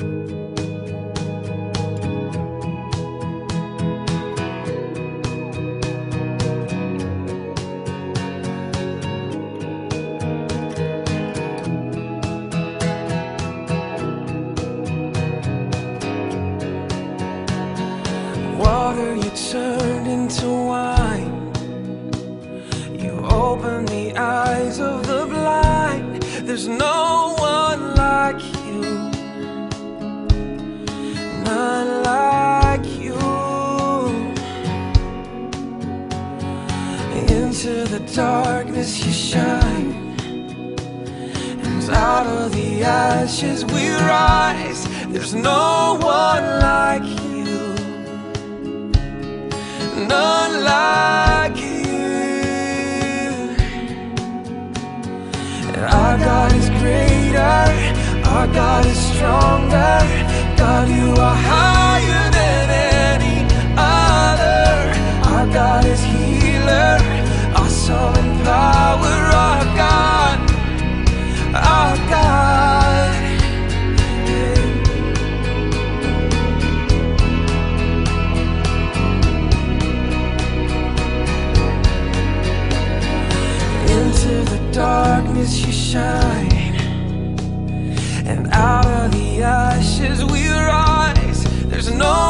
Water you turned into wine. You opened the eyes of the blind. There's no one like you, none like you. Into the darkness you shine, and out of the ashes we rise. There's no one like you, none like you. And our God is greater, our God is stronger. God, you are higher than any other. Our God is healer, awesome in power. Our God, our God. Into the darkness you shine, and out of the ashes we rise. There's no